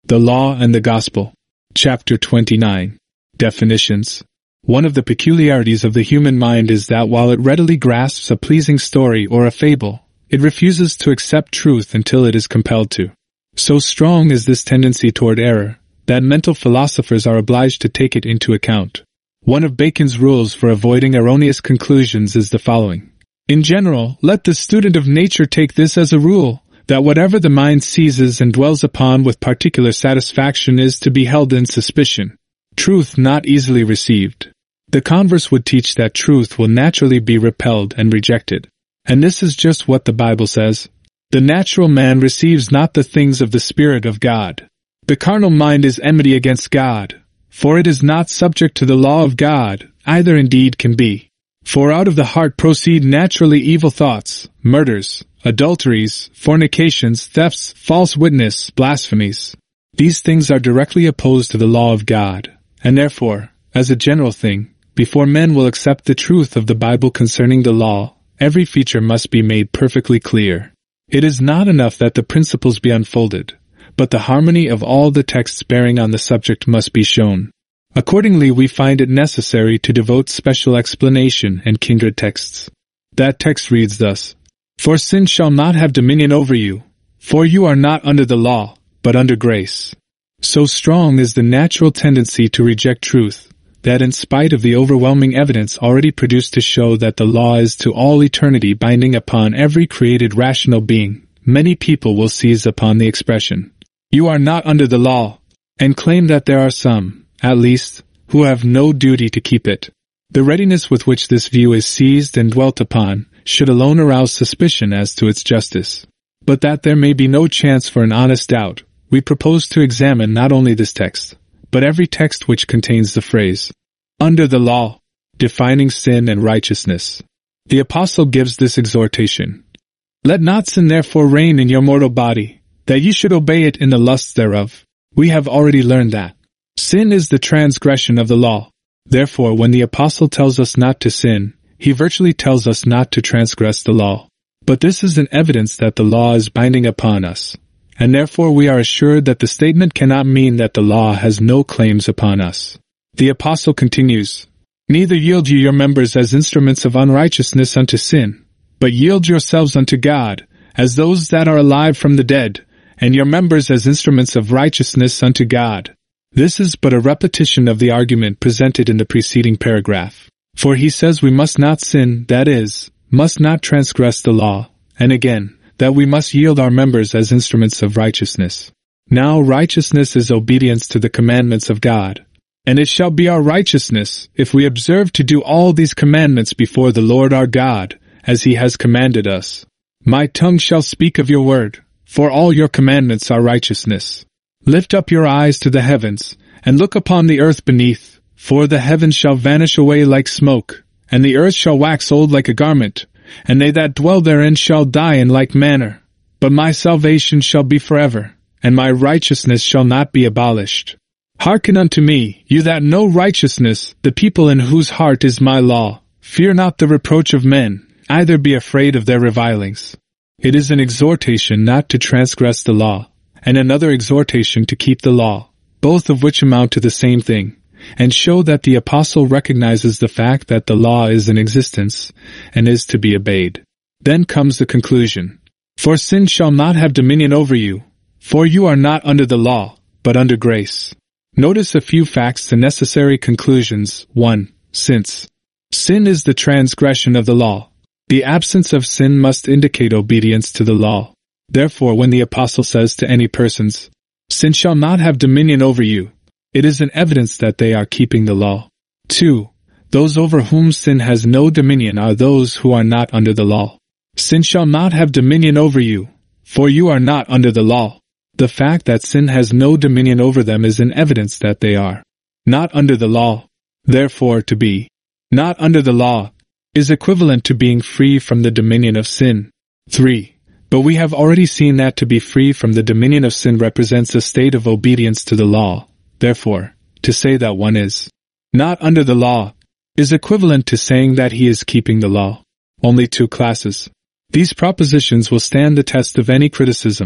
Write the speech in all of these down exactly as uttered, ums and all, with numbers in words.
The Law and the Gospel. Chapter twenty-nine. Definitions. One of the peculiarities of the human mind is that while it readily grasps a pleasing story or a fable, it refuses to accept truth until it is compelled to. So strong is this tendency toward error, that mental philosophers are obliged to take it into account. One of Bacon's rules for avoiding erroneous conclusions is the following. In general, let the student of nature take this as a rule, that whatever the mind seizes and dwells upon with particular satisfaction is to be held in suspicion. Truth not easily received. The converse would teach that truth will naturally be repelled and rejected. And this is just what the Bible says. The natural man receives not the things of the Spirit of God. The carnal mind is enmity against God, for it is not subject to the law of God, either indeed can be. For out of the heart proceed naturally evil thoughts, murders, adulteries, fornications, thefts, false witness, blasphemies. These things are directly opposed to the law of God, and therefore, as a general thing, before men will accept the truth of the Bible concerning the law, every feature must be made perfectly clear. It is not enough that the principles be unfolded, but the harmony of all the texts bearing on the subject must be shown. Accordingly, we find it necessary to devote special explanation and kindred texts. That text reads thus, For sin shall not have dominion over you, for you are not under the law, but under grace. So strong is the natural tendency to reject truth, that in spite of the overwhelming evidence already produced to show that the law is to all eternity binding upon every created rational being, many people will seize upon the expression, You are not under the law, and claim that there are some, at least, who have no duty to keep it. The readiness with which this view is seized and dwelt upon should alone arouse suspicion as to its justice. But that there may be no chance for an honest doubt, we propose to examine not only this text, but every text which contains the phrase, under the law, defining sin and righteousness. The Apostle gives this exhortation. Let not sin therefore reign in your mortal body, that ye should obey it in the lusts thereof. We have already learned that sin is the transgression of the law. Therefore, when the Apostle tells us not to sin, he virtually tells us not to transgress the law. But this is an evidence that the law is binding upon us, and therefore we are assured that the statement cannot mean that the law has no claims upon us. The Apostle continues, Neither yield ye your members as instruments of unrighteousness unto sin, but yield yourselves unto God, as those that are alive from the dead, and your members as instruments of righteousness unto God. This is but a repetition of the argument presented in the preceding paragraph. For he says we must not sin, that is, must not transgress the law, and again, that we must yield our members as instruments of righteousness. Now righteousness is obedience to the commandments of God. And it shall be our righteousness, if we observe to do all these commandments before the Lord our God, as he has commanded us. My tongue shall speak of your word, for all your commandments are righteousness. Lift up your eyes to the heavens, and look upon the earth beneath, for the heavens shall vanish away like smoke, and the earth shall wax old like a garment, and they that dwell therein shall die in like manner. But my salvation shall be forever, and my righteousness shall not be abolished. Hearken unto me, you that know righteousness, the people in whose heart is my law. Fear not the reproach of men, either be afraid of their revilings. It is an exhortation not to transgress the law, and another exhortation to keep the law, both of which amount to the same thing, and show that the Apostle recognizes the fact that the law is in existence, and is to be obeyed. Then comes the conclusion. For sin shall not have dominion over you, for you are not under the law, but under grace. Notice a few facts and necessary conclusions. one. Since sin is the transgression of the law, the absence of sin must indicate obedience to the law. Therefore, when the Apostle says to any persons, Sin shall not have dominion over you, it is an evidence that they are keeping the law. two. Those over whom sin has no dominion are those who are not under the law. Sin shall not have dominion over you, for you are not under the law. The fact that sin has no dominion over them is an evidence that they are not under the law. Therefore, to be not under the law is equivalent to being free from the dominion of sin. three. But we have already seen that to be free from the dominion of sin represents a state of obedience to the law. Therefore, to say that one is not under the law is equivalent to saying that he is keeping the law. Only two classes. These propositions will stand the test of any criticism,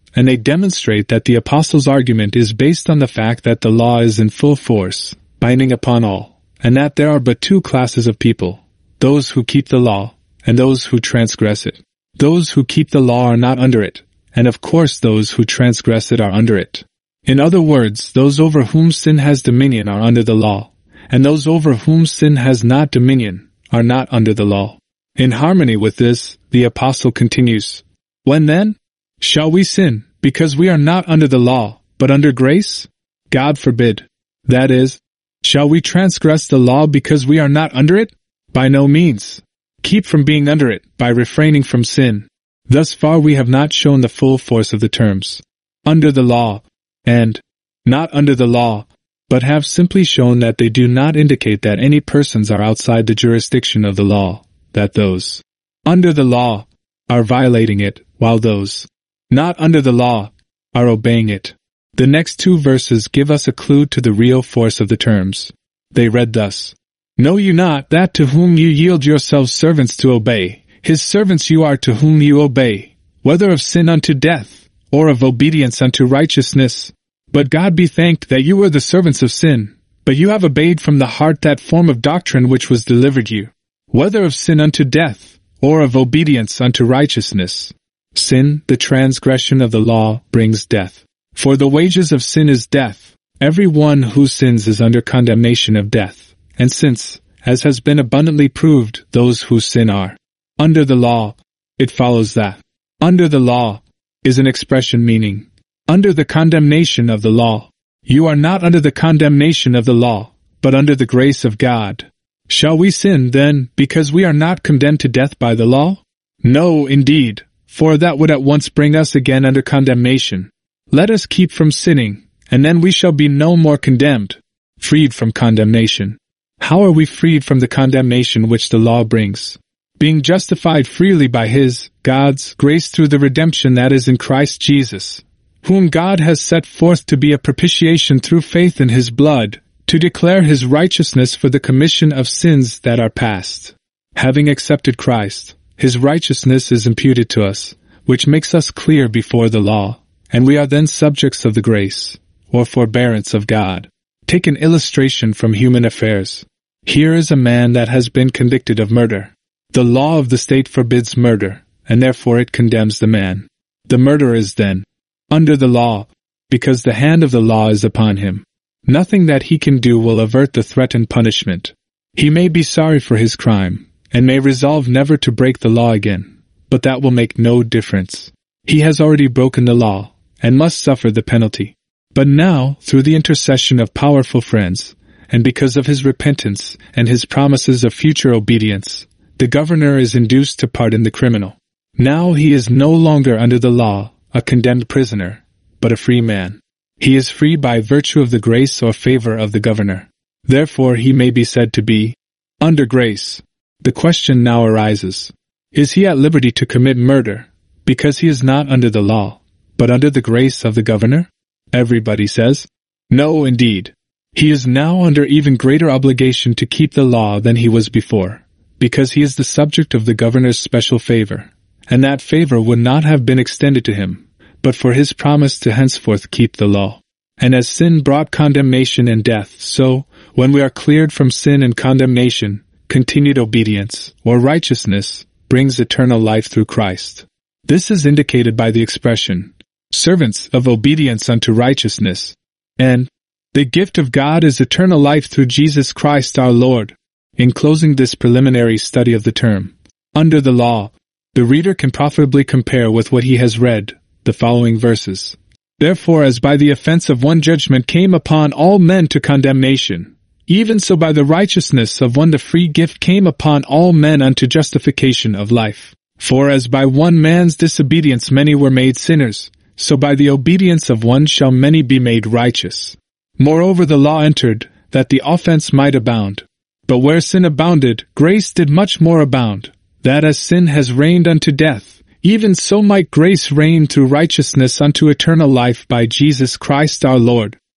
and they demonstrate that the apostles' argument is based on the fact that the law is in full force, binding upon all, and that there are but two classes of people, those who keep the law, and those who transgress it. Those who keep the law are not under it, and of course those who transgress it are under it. In other words, those over whom sin has dominion are under the law, and those over whom sin has not dominion are not under the law. In harmony with this, the apostle continues, "When then? Shall we sin, because we are not under the law, but under grace? God forbid. That is, shall we transgress the law because we are not under it? By no means. Keep from being under it by refraining from sin." Thus far we have not shown the full force of the terms under the law and not under the law, but have simply shown that they do not indicate that any persons are outside the jurisdiction of the law, that those under the law are violating it, while those not under the law are obeying it. The next two verses give us a clue to the real force of the terms. They read thus, "Know you not that to whom you yield yourselves servants to obey, his servants you are to whom you obey, whether of sin unto death, or of obedience unto righteousness? But God be thanked that you were the servants of sin, but you have obeyed from the heart that form of doctrine which was delivered you, whether of sin unto death, or of obedience unto righteousness." Sin, the transgression of the law, brings death. For the wages of sin is death. Every one who sins is under condemnation of death. And since, as has been abundantly proved, those who sin are under the law, it follows that under the law is an expression meaning under the condemnation of the law. You are not under the condemnation of the law, but under the grace of God. Shall we sin, then, because we are not condemned to death by the law? No, indeed, for that would at once bring us again under condemnation. Let us keep from sinning, and then we shall be no more condemned, freed from condemnation. How are we freed from the condemnation which the law brings? Being justified freely by His, God's, grace through the redemption that is in Christ Jesus, whom God has set forth to be a propitiation through faith in His blood, to declare His righteousness for the commission of sins that are past. Having accepted Christ, His righteousness is imputed to us, which makes us clear before the law, and we are then subjects of the grace, or forbearance of God. Take an illustration from human affairs. Here is a man that has been convicted of murder. The law of the state forbids murder, and therefore it condemns the man. The murderer is then under the law, because the hand of the law is upon him. Nothing that he can do will avert the threatened punishment. He may be sorry for his crime, and may resolve never to break the law again, but that will make no difference. He has already broken the law, and must suffer the penalty. But now, through the intercession of powerful friends, and because of his repentance and his promises of future obedience, the governor is induced to pardon the criminal. Now he is no longer under the law, a condemned prisoner, but a free man. He is free by virtue of the grace or favor of the governor. Therefore he may be said to be under grace. The question now arises, is he at liberty to commit murder, because he is not under the law, but under the grace of the governor? Everybody says, no, indeed. He is now under even greater obligation to keep the law than he was before, because he is the subject of the governor's special favor, and that favor would not have been extended to him, but for his promise to henceforth keep the law. And as sin brought condemnation and death, so, when we are cleared from sin and condemnation, continued obedience, or righteousness, brings eternal life through Christ. This is indicated by the expression, servants of obedience unto righteousness, and the gift of God is eternal life through Jesus Christ our Lord. In closing this preliminary study of the term, under the law, the reader can profitably compare with what he has read, the following verses. Therefore, as by the offense of one judgment came upon all men to condemnation, even so by the righteousness of one the free gift came upon all men unto justification of life. For as by one man's disobedience many were made sinners, so by the obedience of one shall many be made righteous. Moreover the law entered, that the offense might abound. But where sin abounded, grace did much more abound, that as sin has reigned unto death, even so might grace reign through righteousness unto eternal life by Jesus Christ our Lord.